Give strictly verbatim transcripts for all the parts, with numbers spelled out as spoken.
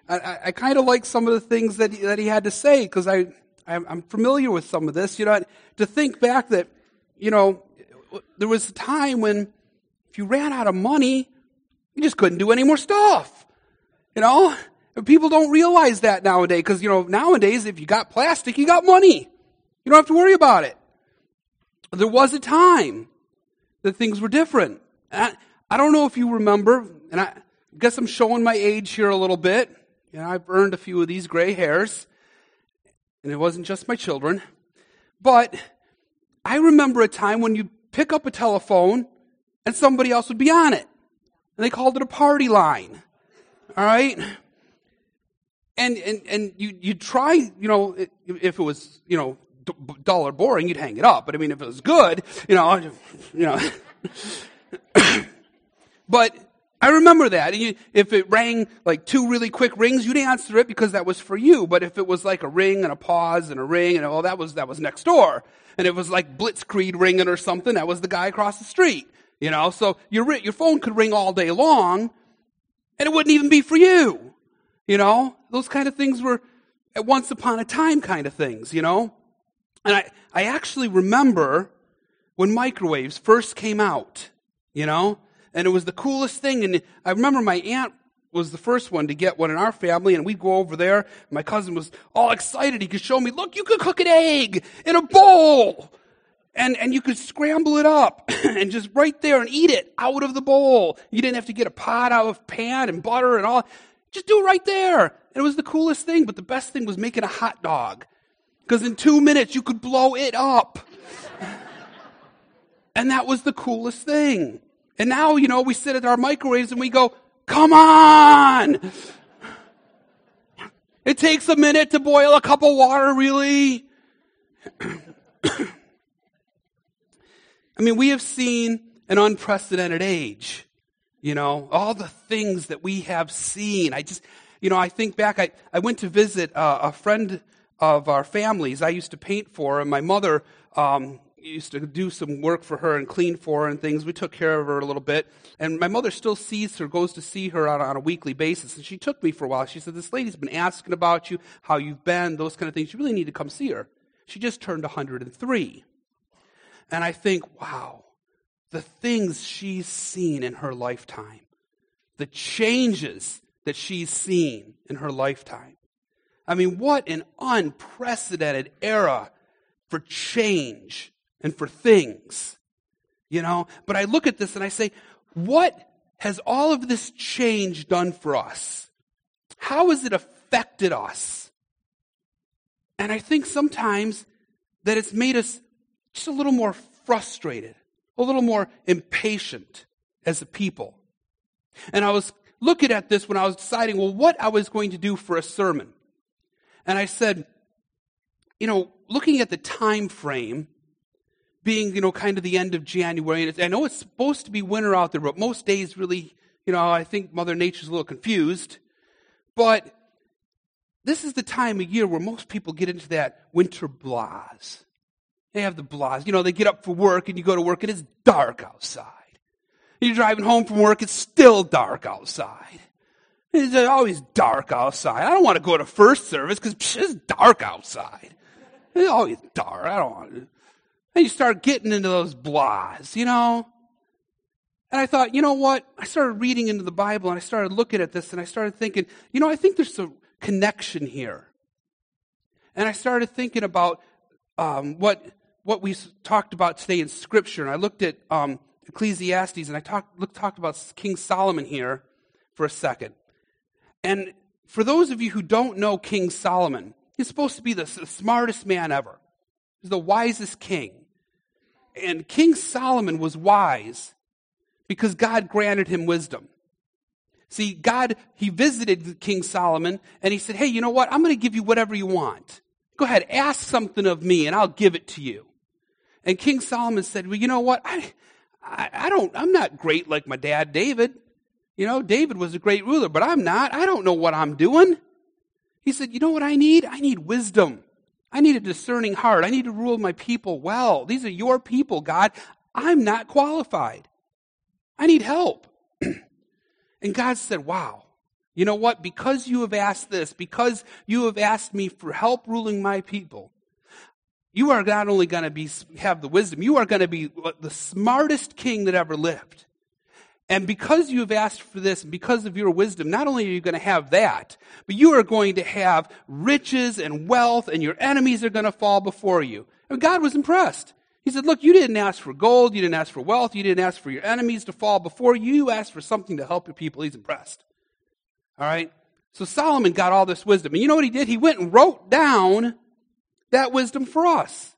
I, I, I kind of like some of the things that he, that he had to say because I, I'm, I'm familiar with some of this. You know, to think back that, you know, there was a time when if you ran out of money, you just couldn't do any more stuff. You know, people don't realize that nowadays because, you know, nowadays if you got plastic, you got money. You don't have to worry about it. There was a time that things were different. I, I don't know if you remember, and I guess I'm showing my age here a little bit. You know, I've earned a few of these gray hairs, and it wasn't just my children. But I remember a time when you pick up a telephone and somebody else would be on it. And they called it a party line. All right? And and and you you try, you know, if it was, you know, d- dull or boring, you'd hang it up. But I mean, if it was good, you know, you know. But I remember that. And you, if it rang like two really quick rings, you'd answer it because that was for you. But if it was like a ring and a pause and a ring, and well, that was that was next door. And it was like Blitzkrieg ringing or something, that was the guy across the street. You know, so your your phone could ring all day long, and it wouldn't even be for you. You know, those kind of things were at once upon a time kind of things. You know, and I I actually remember when microwaves first came out. You know, and it was the coolest thing. And I remember my aunt was the first one to get one in our family, and we'd go over there. My cousin was all excited. He could show me, look, you could cook an egg in a bowl. And and you could scramble it up and just right there and eat it out of the bowl. You didn't have to get a pot out of pan and butter and all. Just do it right there. And it was the coolest thing. But the best thing was making a hot dog. Because in two minutes you could blow it up. And that was the coolest thing. And now, you know, we sit at our microwaves and we go, come on! It takes a minute to boil a cup of water, really? I mean, we have seen an unprecedented age, you know, all the things that we have seen. I just, you know, I think back, I, I went to visit uh, a friend of our family's. I used to paint for her, and my mother um, used to do some work for her and clean for her and things. We took care of her a little bit. And my mother still sees her, goes to see her on, on a weekly basis. And she took me for a while. She said, this lady's been asking about you, how you've been, those kind of things. You really need to come see her. She just turned one hundred three. And I think, wow, the things she's seen in her lifetime, the changes that she's seen in her lifetime. I mean, what an unprecedented era for change and for things, you know? But I look at this and I say, what has all of this change done for us? How has it affected us? And I think sometimes that it's made us just a little more frustrated, a little more impatient as a people. And I was looking at this when I was deciding, well, what I was going to do for a sermon. And I said, you know, looking at the time frame, being, you know, kind of the end of January, and I know it's supposed to be winter out there, but most days really, you know, I think Mother Nature's a little confused. But this is the time of year where most people get into that winter blahs. They have the blahs. You know, they get up for work and you go to work and it's dark outside. You're driving home from work, it's still dark outside. It's always dark outside. I don't want to go to first service because it's dark outside. It's always dark. I don't want to. And you start getting into those blahs, you know. And I thought, you know what? I started reading into the Bible and I started looking at this and I started thinking, you know, I think there's a connection here. And I started thinking about um, what what we talked about today in Scripture. And I looked at um, Ecclesiastes and I talked looked, talked about King Solomon here for a second. And for those of you who don't know King Solomon, he's supposed to be the, the smartest man ever. He's the wisest king. And King Solomon was wise because God granted him wisdom. See, God, he visited King Solomon and he said, hey, you know what? I'm going to give you whatever you want. Go ahead, ask something of me and I'll give it to you. And King Solomon said, well, you know what? I, I, I don't, I'm not great like my dad, David. You know, David was a great ruler, but I'm not. I don't know what I'm doing. He said, you know what I need? I need wisdom. I need a discerning heart. I need to rule my people well. These are your people, God. I'm not qualified. I need help. And God said, wow, you know what? Because you have asked this, because you have asked me for help ruling my people, you are not only going to be have the wisdom, you are going to be the smartest king that ever lived. And because you have asked for this, because of your wisdom, not only are you going to have that, but you are going to have riches and wealth, and your enemies are going to fall before you. And God was impressed. He said, look, you didn't ask for gold, you didn't ask for wealth, you didn't ask for your enemies to fall before you, you asked for something to help your people. He's impressed. All right? So Solomon got all this wisdom. And you know what he did? He went and wrote down that wisdom for us,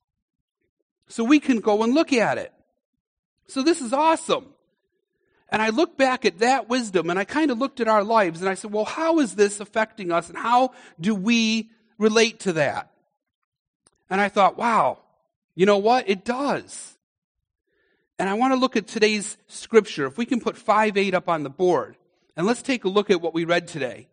so we can go and look at it. So this is awesome. And I look back at that wisdom, and I kind of looked at our lives, and I said, well, how is this affecting us, and how do we relate to that? And I thought, wow, you know what? It does. And I want to look at today's scripture. If we can put five eight up on the board, and let's take a look at what we read today.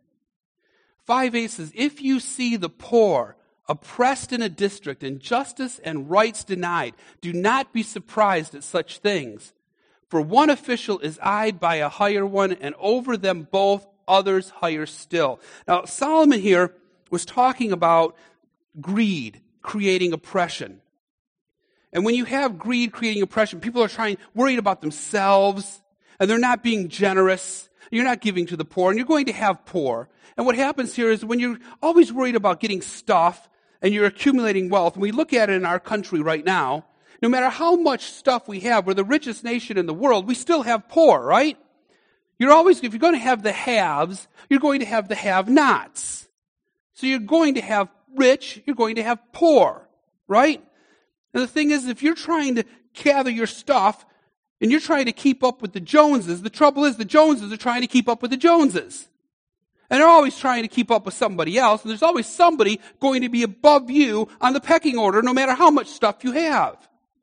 five eight says, if you see the poor oppressed in a district, and justice and rights denied, do not be surprised at such things. For one official is eyed by a higher one, and over them both others higher still. Now, Solomon here was talking about greed creating oppression. And when you have greed creating oppression, people are trying, worried about themselves, and they're not being generous. You're not giving to the poor, and you're going to have poor. And what happens here is when you're always worried about getting stuff, and you're accumulating wealth, and we look at it in our country right now, no matter how much stuff we have, we're the richest nation in the world, we still have poor, right? You're always, if you're going to have the haves, you're going to have the have-nots. So you're going to have rich, you're going to have poor, right? And the thing is, if you're trying to gather your stuff, and you're trying to keep up with the Joneses, the trouble is the Joneses are trying to keep up with the Joneses. And they're always trying to keep up with somebody else, and there's always somebody going to be above you on the pecking order, no matter how much stuff you have.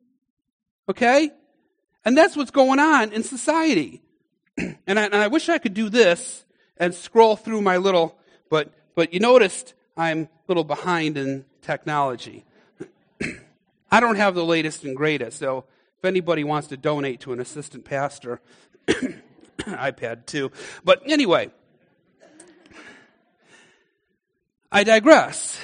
Okay? And that's what's going on in society. And I, and I wish I could do this and scroll through my little, but but you noticed I'm a little behind in technology. I don't have the latest and greatest, so if anybody wants to donate to an assistant pastor, iPad too. But anyway, I digress.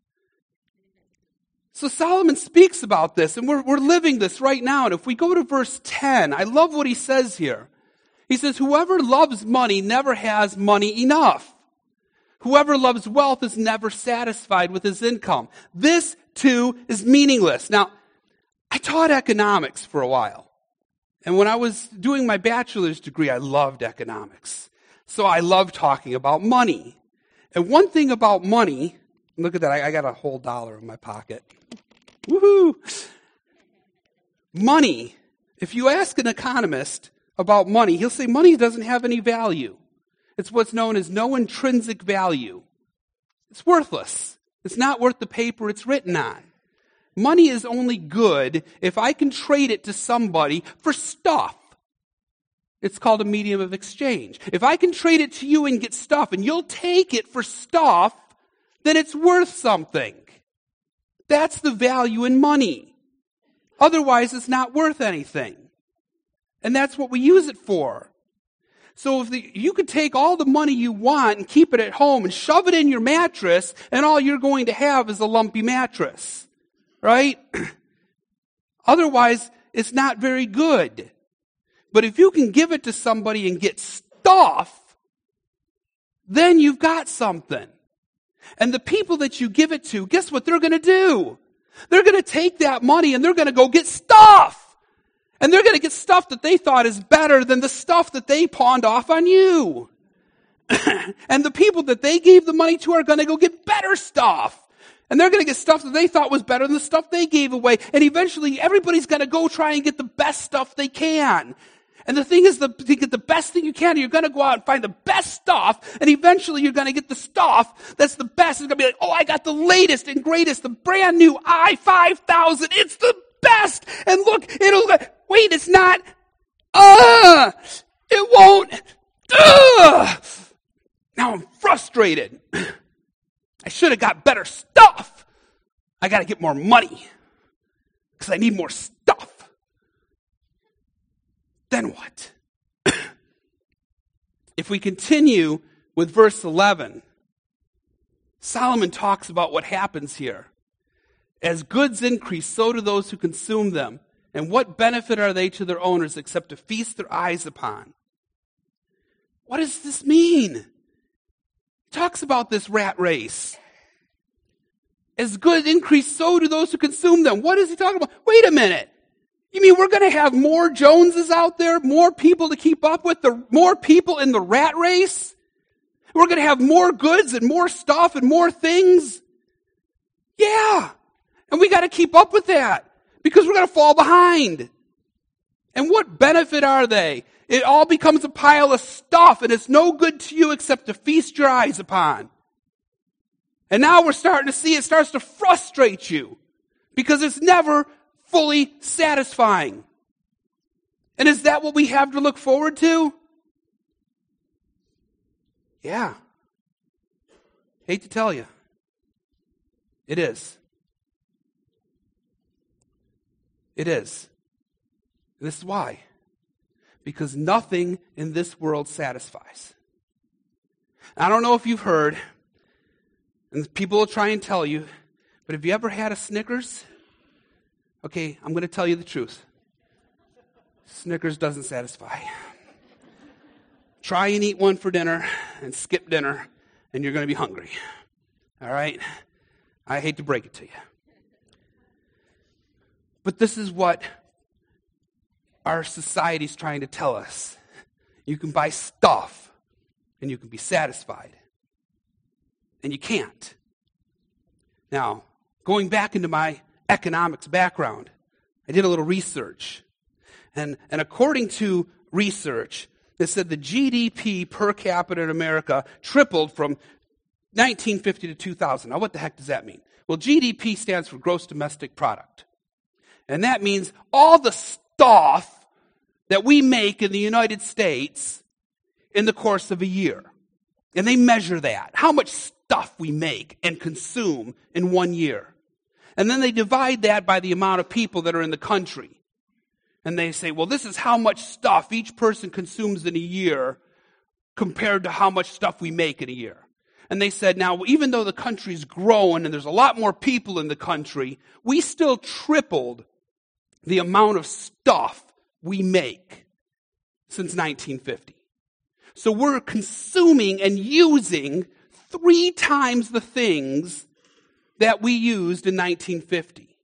So Solomon speaks about this, and we're, we're living this right now. And if we go to verse ten, I love what he says here. He says, whoever loves money never has money enough. Whoever loves wealth is never satisfied with his income. This, too, is meaningless. Now, I taught economics for a while. And when I was doing my bachelor's degree, I loved economics. So I loved talking about money. And one thing about money, look at that, I, I got a whole dollar in my pocket. Woohoo! Money, if you ask an economist about money, he'll say money doesn't have any value. It's what's known as no intrinsic value. It's worthless. It's not worth the paper it's written on. Money is only good if I can trade it to somebody for stuff. It's called a medium of exchange. If I can trade it to you and get stuff, and you'll take it for stuff, then it's worth something. That's the value in money. Otherwise, it's not worth anything. And that's what we use it for. So if the, you could take all the money you want and keep it at home and shove it in your mattress, and all you're going to have is a lumpy mattress. Right? Otherwise, it's not very good. But if you can give it to somebody and get stuff, then you've got something. And the people that you give it to, guess what they're going to do? They're going to take that money and they're going to go get stuff. And they're going to get stuff that they thought is better than the stuff that they pawned off on you. And the people that they gave the money to are going to go get better stuff. And they're going to get stuff that they thought was better than the stuff they gave away. And eventually everybody's going to go try and get the best stuff they can. And the thing is, the, to get the best thing you can, you're going to go out and find the best stuff, and eventually you're going to get the stuff that's the best. It's going to be like, oh, I got the latest and greatest, the brand new i five thousand. It's the best. And look, it'll, wait, it's not. Uh, it won't. Uh. Now I'm frustrated. I should have got better stuff. I got to get more money because I need more stuff. Then what? If we continue with verse eleven. Solomon talks about what happens here. As goods increase, so do those who consume them. And what benefit are they to their owners except to feast their eyes upon? What does this mean? He talks about this rat race. As goods increase, so do those who consume them. What is he talking about? Wait a minute. You mean we're going to have more Joneses out there, more people to keep up with, the more people in the rat race? We're going to have more goods and more stuff and more things? Yeah. And we got to keep up with that because we're going to fall behind. And what benefit are they? It all becomes a pile of stuff and it's no good to you except to feast your eyes upon. And now we're starting to see it starts to frustrate you because it's never fully satisfying. And is that what we have to look forward to? Yeah. Hate to tell you. It is. It is. And this is why. Because nothing in this world satisfies. I don't know if you've heard, and people will try and tell you, but have you ever had a Snickers? Okay, I'm going to tell you the truth. Snickers doesn't satisfy. Try and eat one for dinner and skip dinner, and you're going to be hungry. All right? I hate to break it to you. But this is what our society's trying to tell us. You can buy stuff, and you can be satisfied. And you can't. Now, going back into my economics background, I did a little research. And, and according to research, it said the G D P per capita in America tripled from nineteen fifty to two thousand. Now, what the heck does that mean? Well, G D P stands for gross domestic product. And that means all the stuff that we make in the United States in the course of a year. And they measure that, how much stuff we make and consume in one year. And then they divide that by the amount of people that are in the country. And they say, well, this is how much stuff each person consumes in a year compared to how much stuff we make in a year. And they said, now, even though the country's grown and there's a lot more people in the country, we still tripled the amount of stuff we make since nineteen fifty. So we're consuming and using three times the things that we used in nineteen fifty.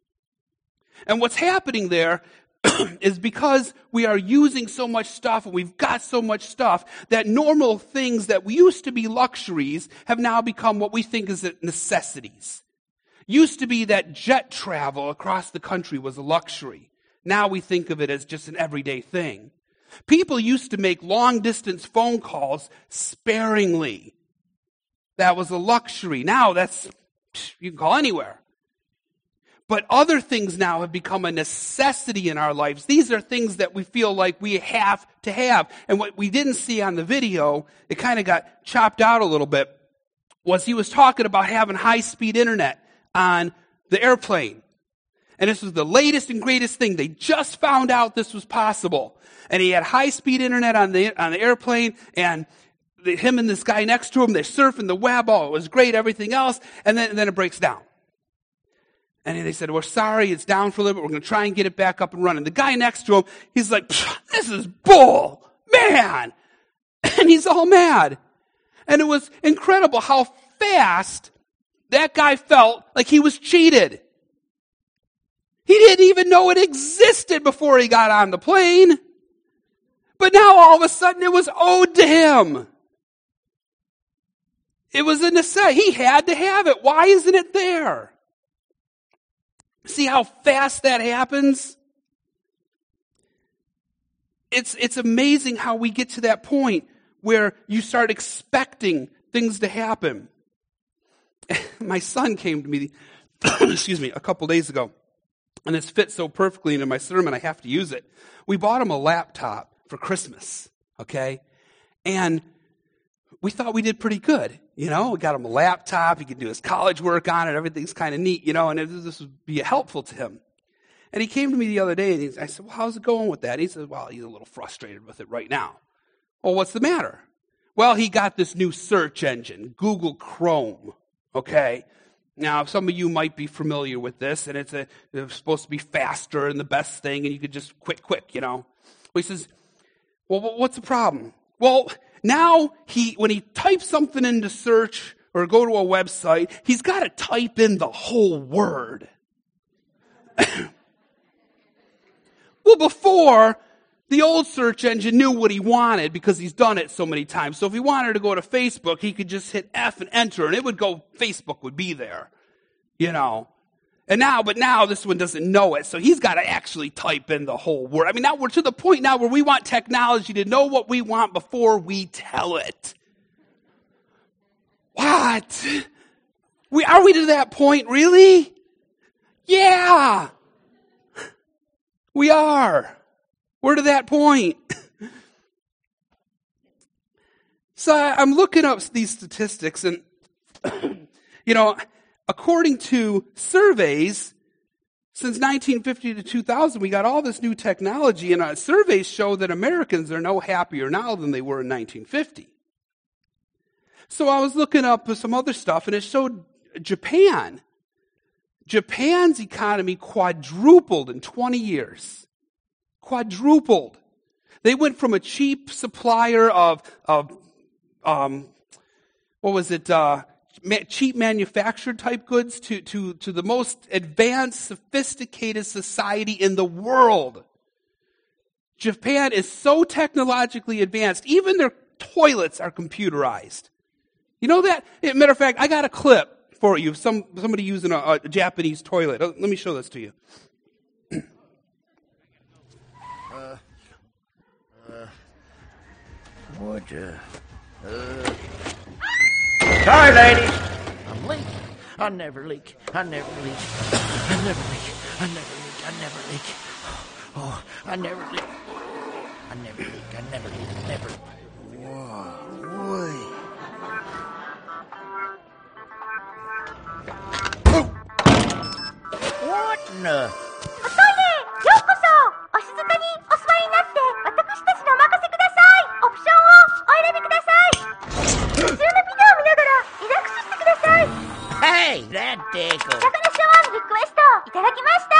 And what's happening there is because we are using so much stuff and we've got so much stuff that normal things that used to be luxuries have now become what we think is necessities. Used to be that jet travel across the country was a luxury. Now we think of it as just an everyday thing. People used to make long-distance phone calls sparingly. That was a luxury. Now that's, you can call anywhere. But other things now have become a necessity in our lives. These are things that we feel like we have to have. And what we didn't see on the video, it kind of got chopped out a little bit, was he was talking about having high-speed internet on the airplane. And this was the latest and greatest thing. They just found out this was possible. And he had high-speed internet on the on the airplane, and the, him and this guy next to him, they're surfing the web. Oh, it was great, everything else. And then, and then it breaks down. And they said, we're sorry, it's down for a little bit. We're going to try and get it back up and running. The guy next to him, he's like, this is bull, man. And he's all mad. And it was incredible how fast that guy felt like he was cheated. He didn't even know it existed before he got on the plane. But now all of a sudden it was owed to him. It was a necessity. He had to have it. Why isn't it there? See how fast that happens? It's, it's amazing how we get to that point where you start expecting things to happen. My son came to me, excuse me, a couple days ago. And this fits so perfectly into my sermon, I have to use it. We bought him a laptop for Christmas, okay? And we thought we did pretty good, you know? We got him a laptop, he could do his college work on it, everything's kind of neat, you know, and this would be helpful to him. And he came to me the other day, and he, I said, well, how's it going with that? And he said, well, he's a little frustrated with it right now. Well, what's the matter? Well, he got this new search engine, Google Chrome, okay? Now, some of you might be familiar with this, and it's, a, it's supposed to be faster and the best thing, and you could just quick, quick, you know. Well, he says, well, what's the problem? Well, now he, when he types something into search or go to a website, he's got to type in the whole word. Well, before, the old search engine knew what he wanted because he's done it so many times. So if he wanted to go to Facebook, he could just hit F and enter, and it would go, Facebook would be there, you know. And now, but now this one doesn't know it, so he's got to actually type in the whole word. I mean, now we're to the point now where we want technology to know what we want before we tell it. What? We, are we to that point, really? Yeah. We are. We're to that point. So I'm looking up these statistics, and, you know, according to surveys, since nineteen fifty to two thousand, we got all this new technology, and uh, surveys show that Americans are no happier now than they were in nineteen fifty. So I was looking up some other stuff, and it showed Japan. Japan's economy quadrupled in twenty years. Quadrupled. They went from a cheap supplier of, of um, what was it, uh, ma- cheap manufactured type goods to, to, to the most advanced, sophisticated society in the world. Japan is so technologically advanced, even their toilets are computerized. You know that? As a matter of fact, I got a clip for you, some somebody using a, a Japanese toilet. Let me show this to you. uh, uh, what, uh, uh... Sorry, ladies. I'm leaking. I never leak. I never leak. I never leak. I never leak. I never leak. Oh, I never leak. I never leak. I never leak. Never. Whoa, boy. What in the... おトイレようこそお静かにお座りになって私たちにお任せください。オプションをお選びください。こちらのビデオを見ながらリラックスしてください。 Hey, that tickle. お茶のシャワーのリクエストいただきました。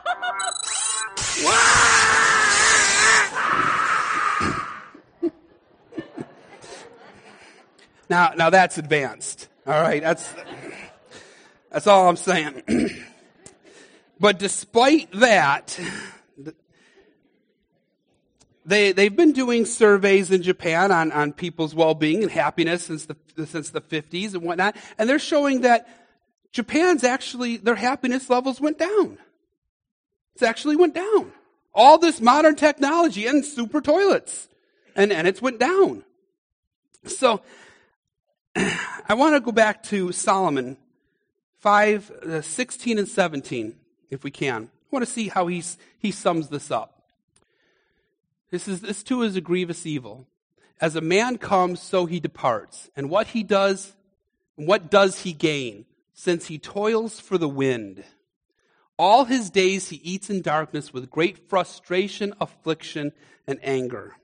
Now, now that's advanced. All right, that's that's all I'm saying. But despite that, they they've been doing surveys in Japan on, on people's well-being and happiness since the since the fifties and whatnot, and they're showing that Japan's actually their happiness levels went down. It's actually went down. All this modern technology and super toilets, and and it's went down. So I want to go back to Solomon five, uh, sixteen and seventeen, if we can. I want to see how he's, he sums this up. This is this too is a grievous evil. As a man comes, so he departs. And what he does, what does he gain? Since he toils for the wind. All his days he eats in darkness with great frustration, affliction, and anger.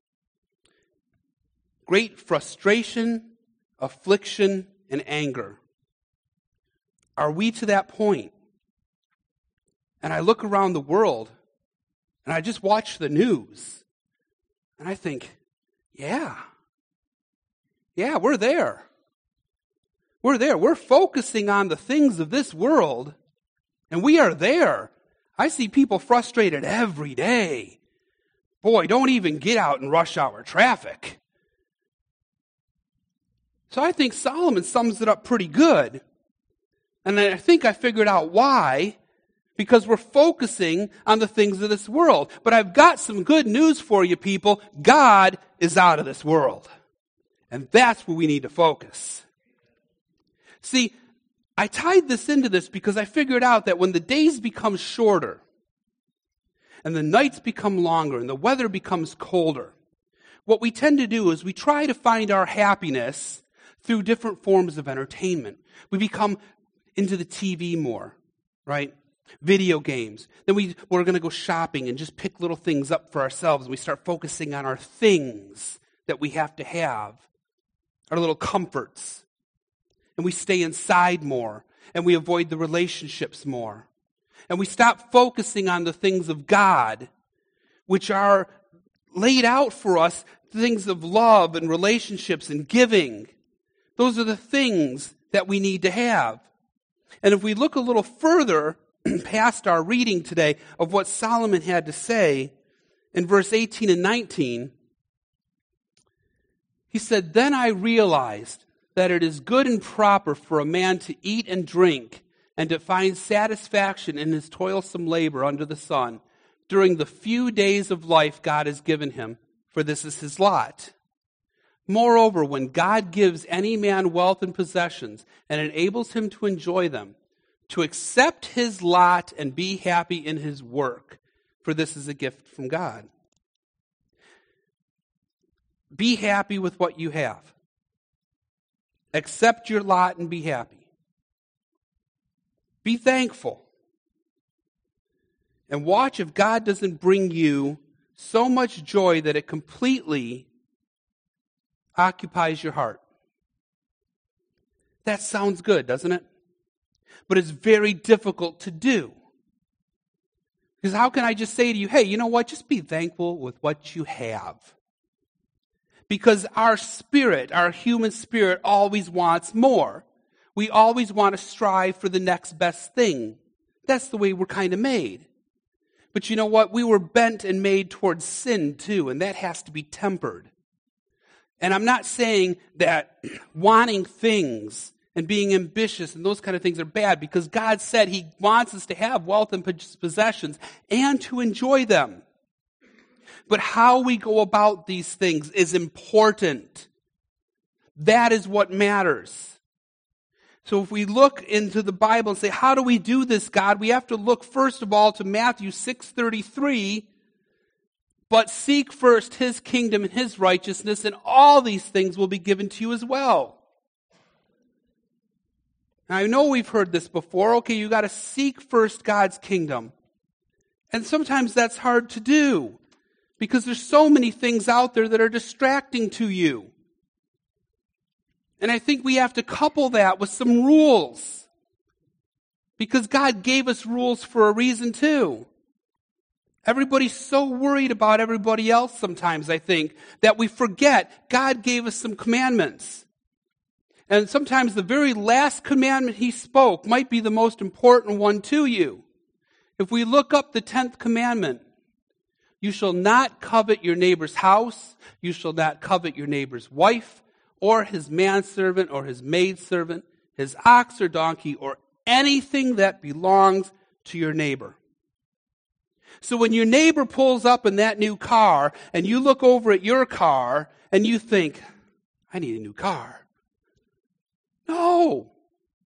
Great frustration, affliction, and anger. Are we to that point? And I look around the world, and I just watch the news, and I think, yeah, yeah, we're there. We're there. We're focusing on the things of this world, and we are there. I see people frustrated every day. Boy, don't even get out in rush hour traffic. So I think Solomon sums it up pretty good. And I think I figured out why. Because we're focusing on the things of this world. But I've got some good news for you people. God is out of this world. And that's where we need to focus. See, I tied this into this because I figured out that when the days become shorter, and the nights become longer, and the weather becomes colder, what we tend to do is we try to find our happiness through different forms of entertainment. We become into the T V more, right? Video games. Then we, we're going to go shopping and just pick little things up for ourselves, and we start focusing on our things that we have to have. our little comforts. And we stay inside more. And we avoid the relationships more. And we stop focusing on the things of God, which are laid out for us, things of love and relationships and giving. Those are the things that we need to have. And if we look a little further past our reading today of what Solomon had to say in verse eighteen and nineteen, he said, "Then I realized that it is good and proper for a man to eat and drink and to find satisfaction in his toilsome labor under the sun during the few days of life God has given him, for this is his lot. Moreover, when God gives any man wealth and possessions and enables him to enjoy them, to accept his lot and be happy in his work, for this is a gift from God." Be happy with what you have. Accept your lot and be happy. Be thankful. And watch if God doesn't bring you so much joy that it completely occupies your heart. That sounds good, doesn't it? But it's very difficult to do. Because how can I just say to you, hey, you know what? Just be thankful with what you have. Because our spirit, our human spirit, always wants more. We always want to strive for the next best thing. That's the way we're kind of made. But you know what? We were bent and made towards sin too, and that has to be tempered. And I'm not saying that wanting things and being ambitious and those kind of things are bad, because God said He wants us to have wealth and possessions and to enjoy them. But how we go about these things is important. That is what matters. So if we look into the Bible and say, how do we do this, God? We have to look first of all to Matthew six thirty-three. But seek first His kingdom and His righteousness, and all these things will be given to you as well. Now, I know we've heard this before. Okay, you got to seek first God's kingdom. And sometimes that's hard to do, because there's so many things out there that are distracting to you. And I think we have to couple that with some rules, because God gave us rules for a reason too. Everybody's so worried about everybody else sometimes, I think, that we forget God gave us some commandments. And sometimes the very last commandment He spoke might be the most important one to you. If we look up the tenth commandment, you shall not covet your neighbor's house, you shall not covet your neighbor's wife, or his manservant, or his maidservant, his ox or donkey, or anything that belongs to your neighbor. So when your neighbor pulls up in that new car, and you look over at your car, and you think, I need a new car. No.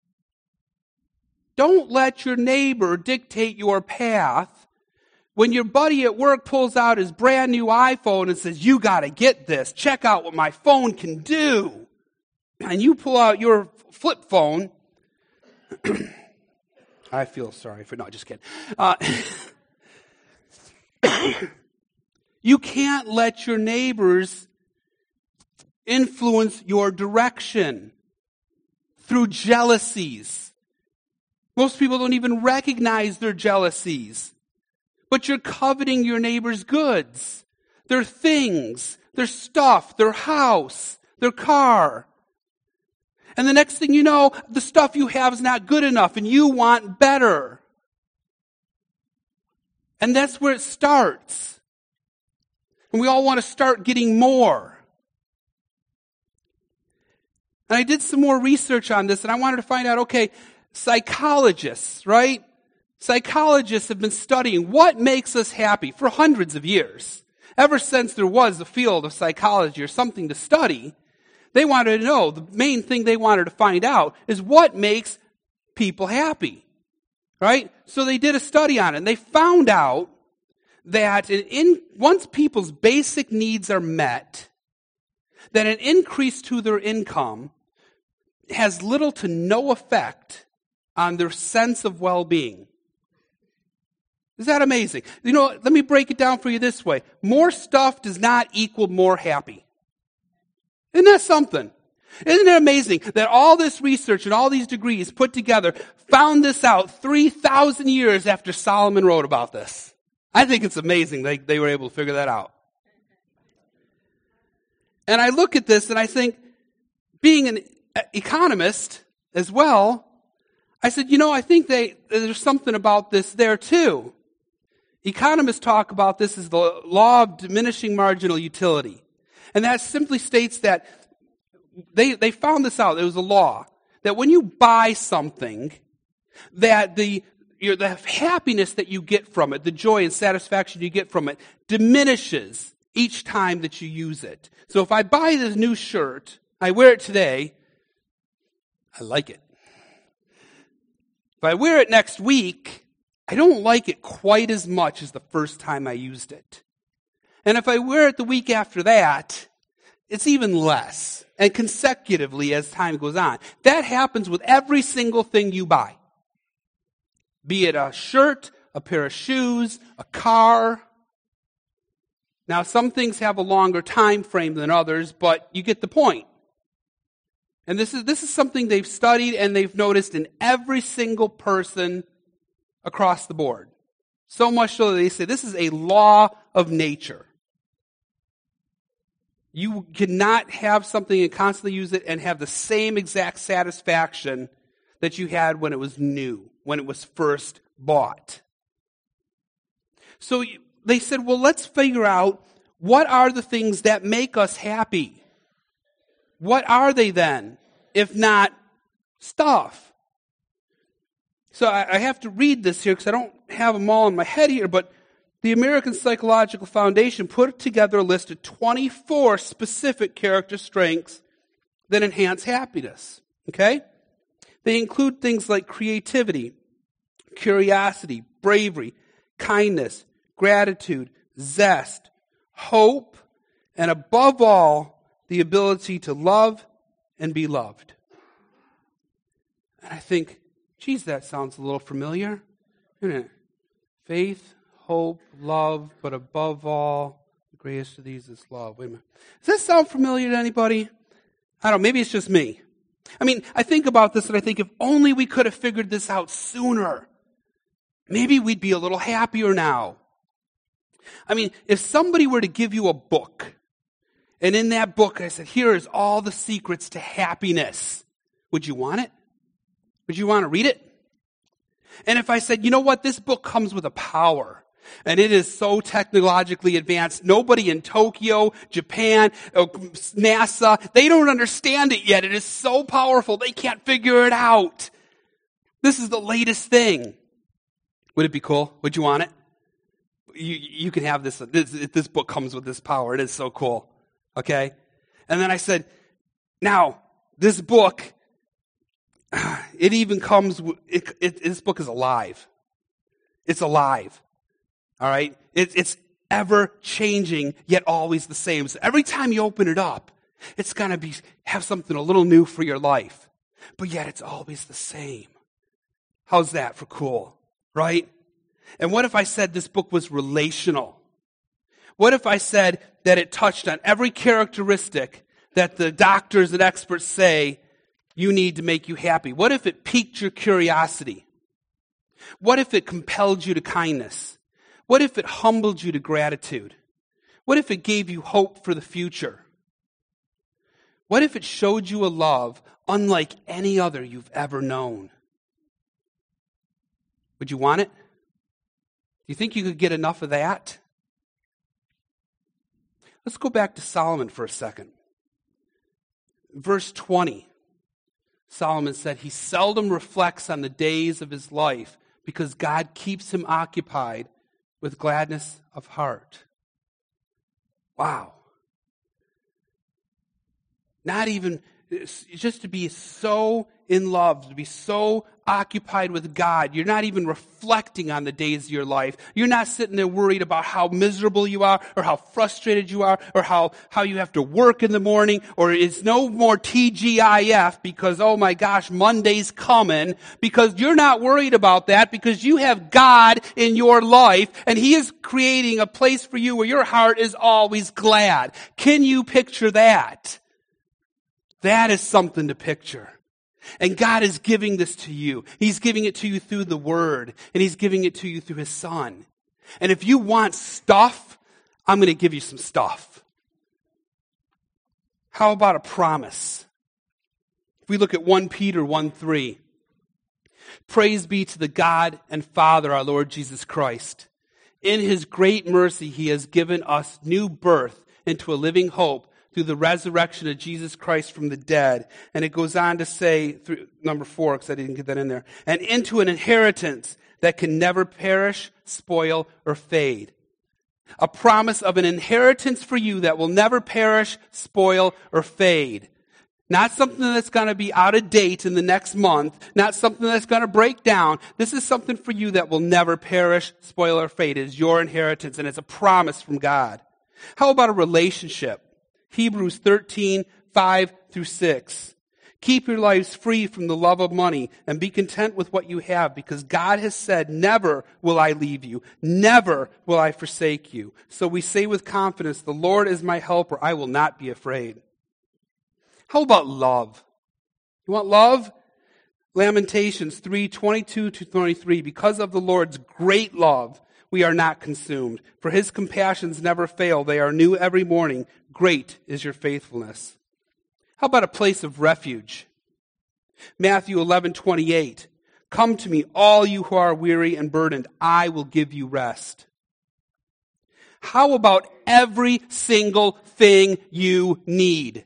Don't let your neighbor dictate your path. When your buddy at work pulls out his brand new iPhone and says, you got to get this, check out what my phone can do, and you pull out your flip phone, I feel sorry for, no, just kidding. Uh, you can't let your neighbors influence your direction through jealousies. Most people don't even recognize their jealousies. But you're coveting your neighbor's goods, their things, their stuff, their house, their car. And the next thing you know, the stuff you have is not good enough and you want better. And that's where it starts. And we all want to start getting more. And I did some more research on this, and I wanted to find out, okay, psychologists, right? Psychologists have been studying what makes us happy for hundreds of years. Ever since there was a field of psychology or something to study, they wanted to know, the main thing they wanted to find out is what makes people happy, right? So they did a study on it, and they found out that in, once people's basic needs are met, that an increase to their income has little to no effect on their sense of well-being. Is that amazing? You know, let me break it down for you this way. More stuff does not equal more happy. Isn't that something? Isn't it amazing that all this research and all these degrees put together found this out three thousand years after Solomon wrote about this? I think it's amazing they, they were able to figure that out. And I look at this and I think, being an economist as well, I said, you know, I think they, there's something about this there too. Economists talk about this as the law of diminishing marginal utility. And that simply states that they, they found this out. It was a law that when you buy something, that the, your, the happiness that you get from it, the joy and satisfaction you get from it, diminishes each time that you use it. So if I buy this new shirt, I wear it today, I like it. If I wear it next week, I don't like it quite as much as the first time I used it. And if I wear it the week after that, it's even less. And consecutively as time goes on. That happens with every single thing you buy. Be it a shirt, a pair of shoes, a car. Now, some things have a longer time frame than others, but you get the point. And this is this is something they've studied and they've noticed in every single person across the board. So much so that they say this is a law of nature. You cannot have something and constantly use it and have the same exact satisfaction that you had when it was new, when it was first bought. So they said, well, let's figure out what are the things that make us happy. What are they then, if not stuff? So I, I have to read this here because I don't have them all in my head here, but the American Psychological Foundation put together a list of twenty-four specific character strengths that enhance happiness. Okay? They include things like creativity, curiosity, bravery, kindness, gratitude, zest, hope, and above all, the ability to love and be loved. And I think, geez, that sounds a little familiar, isn't it? Faith, hope, love, but above all, the greatest of these is love. Wait a minute. Does that sound familiar to anybody? I don't know, maybe it's just me. I mean, I think about this and I think if only we could have figured this out sooner, maybe we'd be a little happier now. I mean, if somebody were to give you a book, and in that book I said, here is all the secrets to happiness, would you want it? Would you want to read it? And if I said, you know what, this book comes with a power, and it is so technologically advanced, nobody in Tokyo, Japan, NASA, they don't understand it yet. It is so powerful, they can't figure it out. This is the latest thing. Would it be cool? Would you want it? You, you can have this, this. This book comes with this power. It is so cool. Okay? And then I said, now, this book, it even comes, it, it, this book is alive. It's alive. All right? It, it's ever changing, yet always the same. So every time you open it up, it's going to be have something a little new for your life. But yet it's always the same. How's that for cool? Right? And what if I said this book was relational? What if I said that it touched on every characteristic that the doctors and experts say you need to make you happy? What if it piqued your curiosity? What if it compelled you to kindness? What if it humbled you to gratitude? What if it gave you hope for the future? What if it showed you a love unlike any other you've ever known? Would you want it? Do you think you could get enough of that? Let's go back to Solomon for a second. Verse twenty. Solomon said he seldom reflects on the days of his life because God keeps him occupied with gladness of heart. Wow. Not even, just to be so in love, to be so occupied with God. You're not even reflecting on the days of your life. You're not sitting there worried about how miserable you are or how frustrated you are or how, how you have to work in the morning, or it's no more T G I F because, oh my gosh, Monday's coming, because you're not worried about that because you have God in your life and He is creating a place for you where your heart is always glad. Can you picture that? That is something to picture. And God is giving this to you. He's giving it to you through the Word, and He's giving it to you through His Son. And if you want stuff, I'm going to give you some stuff. How about a promise? If we look at First Peter one three, praise be to the God and Father, our Lord Jesus Christ. In His great mercy, He has given us new birth into a living hope through the resurrection of Jesus Christ from the dead. And it goes on to say, through number four, because I didn't get that in there, and into an inheritance that can never perish, spoil, or fade. A promise of an inheritance for you that will never perish, spoil, or fade. Not something that's going to be out of date in the next month. Not something that's going to break down. This is something for you that will never perish, spoil, or fade. It is your inheritance, and it's a promise from God. How about a relationship? Hebrews thirteen, five through six. Keep your lives free from the love of money and be content with what you have, because God has said, never will I leave you. Never will I forsake you. So we say with confidence, the Lord is my helper. I will not be afraid. How about love? You want love? Lamentations three, twenty-two to twenty-three. Because of the Lord's great love, we are not consumed. For His compassions never fail. They are new every morning. Great is your faithfulness. How about a place of refuge? Matthew eleven, twenty-eight. Come to me, all you who are weary and burdened. I will give you rest. How about every single thing you need?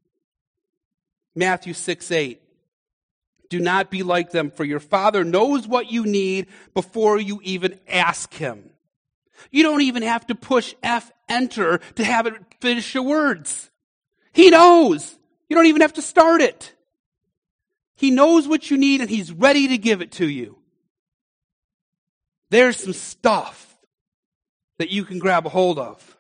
Matthew six, eight. Do not be like them, for your Father knows what you need before you even ask Him. You don't even have to push F enter to have it finish your words. He knows. You don't even have to start it. He knows what you need, and He's ready to give it to you. There's some stuff that you can grab a hold of.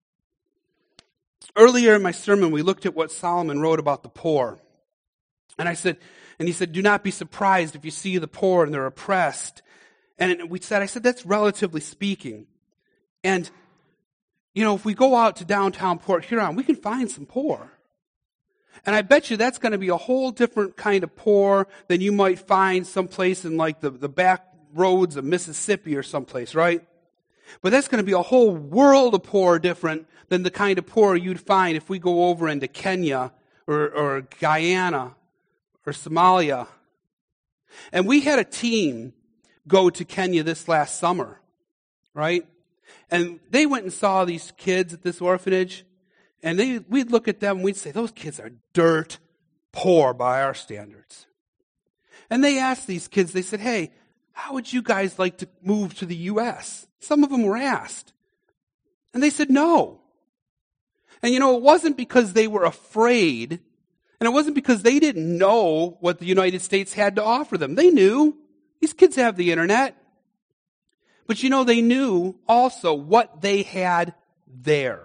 Earlier in my sermon, we looked at what Solomon wrote about the poor. And I said, and he said, do not be surprised if you see the poor and they're oppressed. And we said, I said, that's relatively speaking. And, you know, if we go out to downtown Port Huron, we can find some poor. And I bet you that's going to be a whole different kind of poor than you might find someplace in like the, the back roads of Mississippi or someplace, right? But that's going to be a whole world of poor different than the kind of poor you'd find if we go over into Kenya or, or Guyana or Somalia. And we had a team go to Kenya this last summer, right? And they went and saw these kids at this orphanage. And they, we'd look at them and we'd say, those kids are dirt poor by our standards. And they asked these kids, they said, hey, how would you guys like to move to the U S? Some of them were asked. And they said no. And you know, it wasn't because they were afraid, and it wasn't because they didn't know what the United States had to offer them. They knew. These kids have the internet. But you know, they knew also what they had there.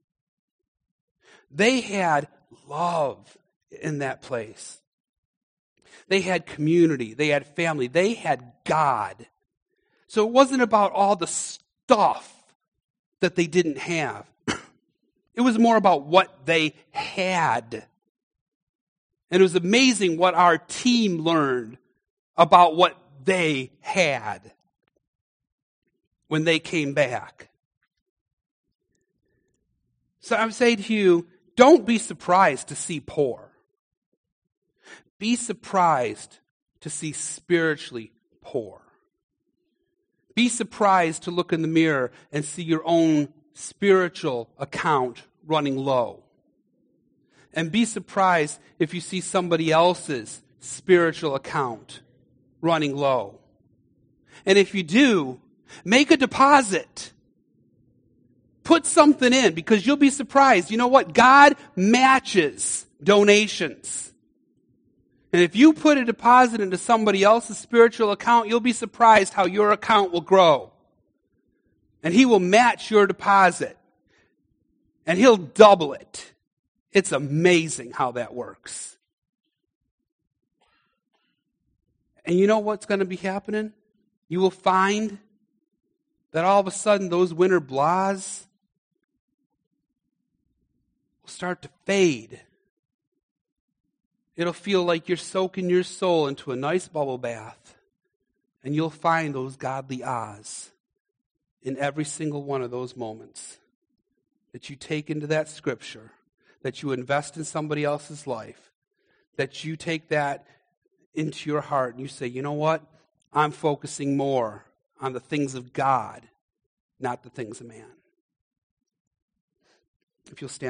They had love in that place. They had community. They had family. They had God. So it wasn't about all the stuff that they didn't have. It was more about what they had. And it was amazing what our team learned about what they had when they came back. So I'm saying to you, don't be surprised to see poor. Be surprised to see spiritually poor. Be surprised to look in the mirror and see your own spiritual account running low. And be surprised if you see somebody else's spiritual account running low. And if you do, make a deposit. Put something in, because you'll be surprised. You know what? God matches donations. And if you put a deposit into somebody else's spiritual account, you'll be surprised how your account will grow. And He will match your deposit. And He'll double it. It's amazing how that works. And you know what's going to be happening? You will find that all of a sudden those winter blahs will start to fade. It'll feel like you're soaking your soul into a nice bubble bath, and you'll find those godly ahs in every single one of those moments that you take into that scripture, that you invest in somebody else's life, that you take that into your heart and you say, you know what? I'm focusing more on the things of God, not the things of man. If you'll stand.